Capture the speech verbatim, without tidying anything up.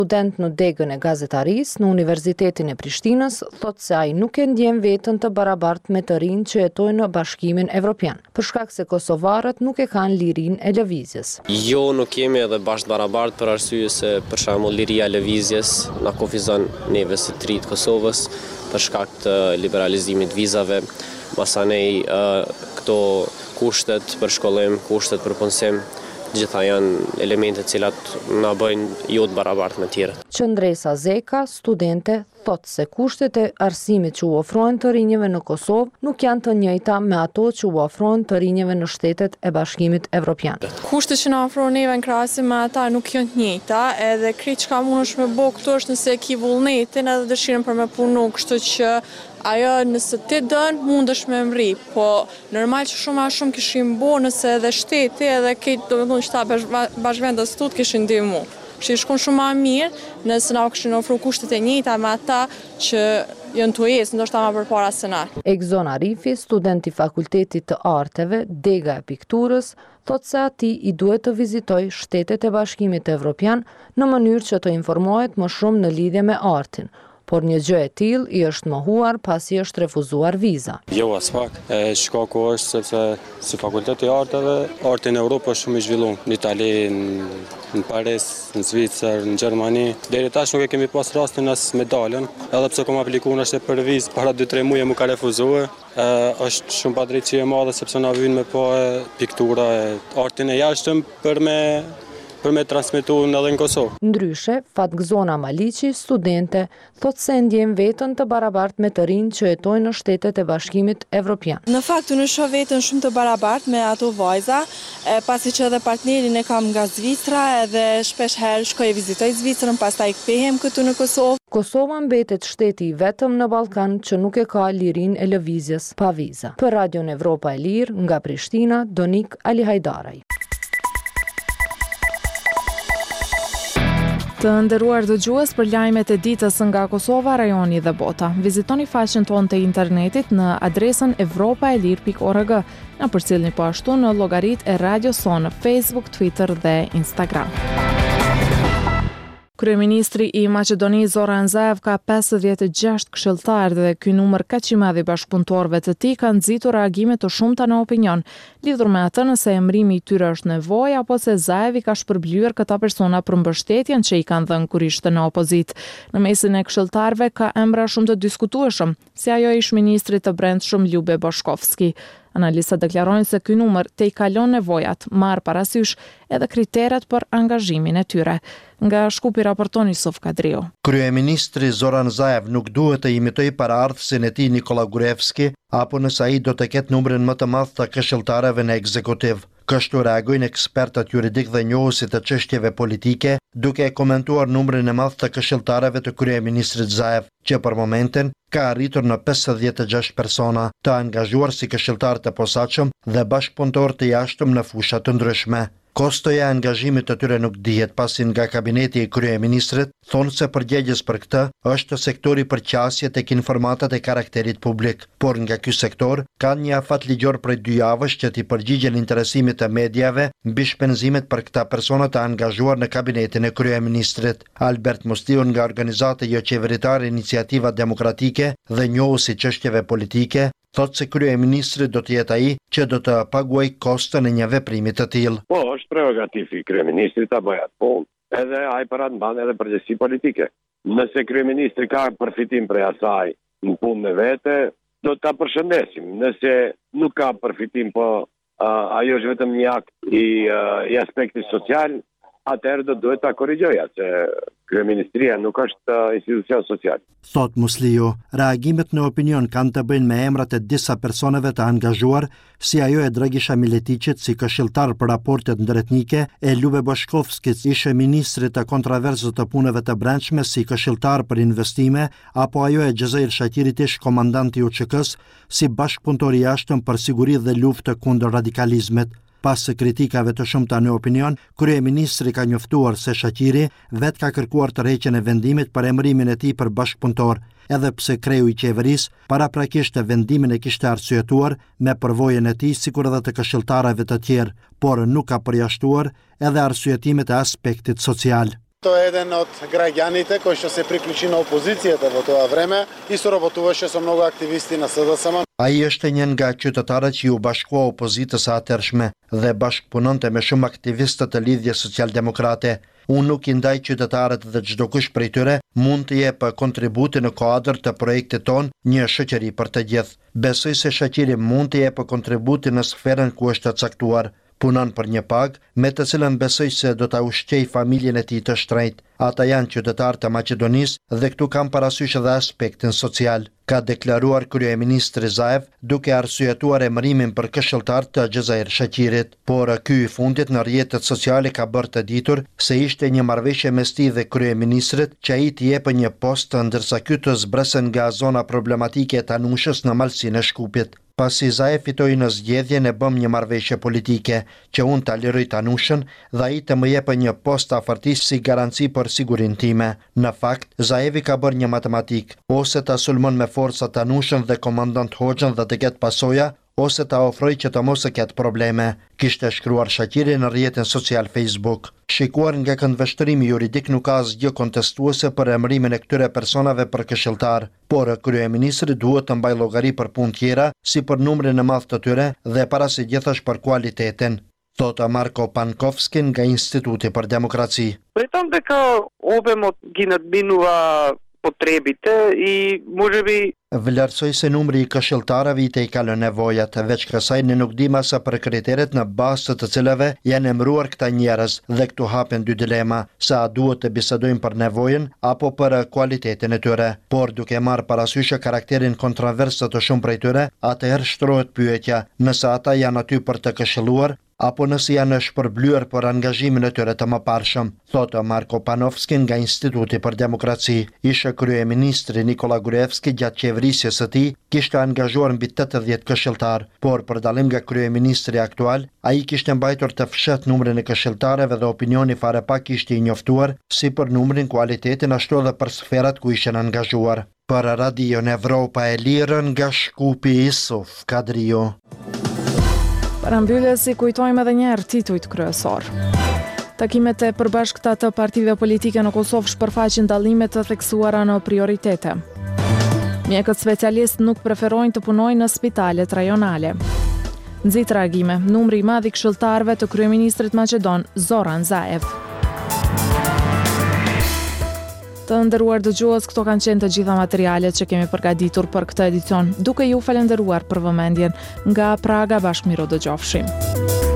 Student në degën e gazetarisë në Universitetin e Prishtinës thotë se ai nuk e ndjen veten të barabartë me të rinj që jetojnë në Bashkimin Evropian, për shkak se kosovarët nuk e kanë lirinë e lëvizjes. Jo, nuk jemi edhe bashkë barabartë për arsye se për shembull liria e lëvizjes na kufizon neve si të rinjt Kosovës për shkak të liberalizimit vizave, masanej këto kushtet për shkollim, kushtet për punësim, gjitha janë elemente cilat na bëjnë jo të barabartë me tjerët. Qëndresa Zeka, studente, thotë se kushtet e arsimit që u ofrohen të rinjeve në Kosovë nuk janë të njëjta me ato që u ofrohen të rinjeve në shtetet e Bashkimit Evropian. Kushtet që na ofrohen neve në krahasim me ata nuk janë të njëjta, edhe krejt çka mundesh me bë këtu është nëse ke vullnetin edhe dëshirën për me punu, kështu që ajo nëse ti dën mundesh me mri, po normal që shumë a shumë kishim bo nëse edhe shteti edhe këtë domethënë shta bashkëvendas tut kishin ndihmu. Kështu shkon shumë më mirë nëse na kishin ofruar kushtet e njëjta me ata që janë tujes, ndoshta më përpara se na. Egzon Arifi, student i Fakultetit të Arteve, dega e pikturës, thotë se atij i duhet të vizitojë shtetet e Bashkimit Evropian në mënyrë që të informohet më shumë në lidhje me artin. Por një gjë e tillë i është mohuar pasi është refuzuar viza. Jo, as pak. E shkaku është sepse si Fakulteti i Arteve, arti në Europë është shumë i zhvilluar. Në Itali, në Paris, në Zvicër, në Gjermani. Deri tash nuk e kemi pas rastin as medalën, edhe pse kam aplikuar ashtu për vizë para dy tre muaj më ka refuzuar. Është shumë padrejtësi e madhe sepse na vjen me pa piktura e artin e jashtëm për me për me transmetu edhe në Kosovë. Ndryshe, Fatgzona Maliqi, studente, thotë se ndjen veten të barabartë me të rinj që jetojnë në shtetet e Bashkimit Evropian. Në fakt, unë shoh veten shumë të barabartë me ato vajza, e pasi që edhe partnerin e kam nga Zvicra, edhe shpesh herë shkoj e vizitoj Zvicrën, pastaj kthehem këtu në Kosovë. Kosova mbetet shteti i vetëm në Ballkan që nuk e ka lirinë e lëvizjes pa vizë. Për Radion Evropa e Lirë, nga Prishtina, Donik Ali Hajdaraj. Të nderuar dëgjues, për lajmet e ditës nga Kosova, rajoni dhe bota, vizitoni faqen tonë të internetit në adresën evropaelir pikë org. Na përcjellni po ashtu në llogaritë e radios sonë në Facebook, Twitter dhe Instagram. Kryeministri i Maqedonisë Zoran Zaev ka pesëdhjetë e gjashtë këshilltarë dhe ky numër kaq i madh i bashkëpunëtorëve të tij ka nxitur reagime të shumta në opinion, lidhur me atë nëse emrimi i tyre është nevojë apo se Zaev i ka shpërblyer këta persona për mbështetjen që i kanë dhënë kur ishte në opozitë. Në mesin e këshilltarëve ka emra shumë të diskutueshëm, si ajo e ish-ministrit të Brendshëm Ljube Boshkovski. Analistët deklarojnë se ky numër te i kalon nevojat, marr parasysh edhe kriteret për angazhimin e tyre. Nga Shkupi raporton Yusuf Kadriu. Kryeministri Zoran Zaev nuk duhet të imitojë paraardhësin e tij Nikola Gruevski, apo nëse ai do të ketë numrin më të madh të këshilltarëve në ekzekutiv. Kështu reagojnë ekspertat juridik dhe njohësit të çështjeve politike, duke e komentuar numrin e madh të këshilltarëve të kryeministrit Zaev, që për momentin ka arritur në pesëdhjetë e gjashtë persona të angazhuar si këshilltar të posaçëm dhe bashkëpunëtor të jashtëm në fusha të ndryshme. Kostoja e angazhimit të tyre nuk dihet, pasi nga kabineti i kryeministrit thonë se përgjegjës për këtë është sektori për qasje tek informatat e karakterit publik, por nga ky sektor ka një afat ligjor prej dy javësh që t'i përgjigjen interesimit të mediave mbi shpenzimet për këta persona të angazhuar në kabinetin e kryeministrit. Albert Mustiu nga organizata jo qeveritare Iniciativa Demokratike dhe njohësi çështjeve politike thotë se kryeministri do të jetë ai që do të paguajë kostën e një veprimi të tillë. Po, është prerogativ i kryeministrit ta bëjë atë punë, edhe ai para mban edhe përgjegjësi politike. Nëse kryeministri ka përfitim prej asaj në punë me vete, do ta përshëndesim. Nëse nuk ka përfitim, po uh, ajo është vetëm një akt i, uh, i aspektit social, atëherë do duhet ta korrigjoja, se kryeministria nuk është uh, institucion social. Thot Musliu, reagimet në opinion kanë të bëjnë me emrat e disa personave të angazhuar, si ajo e Dragisha Miletićit si këshilltar për raportet ndërhetnike, e Ljube Boshkovskit, ishe ministrit të kontroversës të punëve të brendshme si këshilltar për investime, apo ajo e Xhezair Shaqirit, ish komandant i U Ç K-s si bashkëpunëtor i jashtëm për siguri dhe luftë kundër radikalizmit. Pas kritikave të shumta në opinion, kryeministri ka njoftuar se Shaqiri vetë ka kërkuar tërheqjen e vendimit për emërimin e tij për bashkëpunëtor, edhe pse kreu i qeverisë paraprakisht vendimin e kishte arsyetuar me përvojën e tij sikur edhe të këshilltarëve të tjerë, por nuk ka përjashtuar edhe arsyetimet e aspektit social. To je jedan od građanite koji što se priključi na opozicията во тоа време и соработуваше со многу активисти на С D S M. Ai është një nga qytetarët që u bashkua opozitës së atërshme dhe bashkëpunonte me shumë aktivistë të lidhjes socialdemokrate. Unë nuk i ndaj qytetarët dhe çdo kush prej tyre mund të jepë kontributi në kuadër të projektit ton Një shoqëri për të gjithë. Besoj se shoqëria mund të jepë kontributi në sferën ku është të caktuar. Punon për një pagë, me të cilën besoj se do ta ushqej familjen e tij të shtrenjtë. Ata janë qytetarë të Maqedonisë dhe këtu kam parasysh edhe aspektin social, ka deklaruar kryeministri Zaev, duke arsyetuar emërimin për këshilltar të Xhezair Shaqirit. Por ky i fundit në rrjetet sociale ka bërë të ditur se ishte një marrëveshje mes tij dhe kryeministrit që ai t'i jepë një post, ndërsa ky të zbresen nga zona problematike e Tanushës në malsinë e Shkupit. Pasi Zaev fitoi në zgjedhje, ne bëm një marrëveshje politike që unë ta liroj Tanushën dhe ai të më jepë një post afërtisë si garanci për sigurinë time. Në fakt, Zaevi ka bërë një matematik, ose ta sulmon me forca Tanushën dhe komandant Hoxhën dhe të ketë pasoja, ose ta ofroj që të mos e ketë probleme, kishte shkruar Shaqiri në rrjetin social Facebook. Shikuar nga këndvështrimi juridik, nuk ka asgjë kontestuese për emërimin e këtyre personave për këshilltar, por kryeministri duhet të mbajë llogari për punë tjera, si për numrin e madh të tyre dhe para së gjithash për kualitetin, thotë Marko Pankovski nga Instituti për Demokraci. Претам дека обемот ги надминува потребите и може би Vlerësoj se numri i këshilltarëve i te i kalon nevojat, veç kësaj ne nuk dim asa për kriteret në bazë të cilave janë emëruar këta njerëz dhe këtu hapen dy dilema, sa duhet të bisedojmë për nevojën apo për kualitetin e tyre. Por duke marrë parasysh karakterin kontrovers të shumë prej tyre, atëherë shtrohet pyetja, nëse ata janë aty për të këshilluar apo nëse janë shpërblyer për angazhimin e tyre të mëparshëm, thotë Marko Panovski nga Instituti për Demokraci. Ishe kryeministri Nikola Gruevski gjatë qeverisjes së tij kishte angazhuar mbi tetëdhjetë këshilltar, por për dallim nga kryeministri aktual, ai kishte mbajtur të fshet numrin e këshilltarëve dhe opinioni fare pak ishte i njoftuar si për numrin, kualitetin ashtu edhe për sferat ku ishin angazhuar. Për Radio Evropa e Lirë nga Shkupi, Isuf Kadrio. Para mbylljes si kujtojmë edhe një herë titujt kryesor. Takimet e përbashkëta të partive politike në Kosovë shpërfaqin dallime të theksuara në prioritete. Mjekët specialist nuk preferojnë të punojnë në spitalet rajonale. Nxit reagime, numri i madh i këshilltarëve të kryeministrit maqedon Zoran Zaev. Të nderuar dëgjues, këto kanë qenë të gjitha materialet që kemi përgatitur për këtë edicion, duke ju falendëruar për vëmendjen. Nga Praga, bashkë miro dëgjofshim.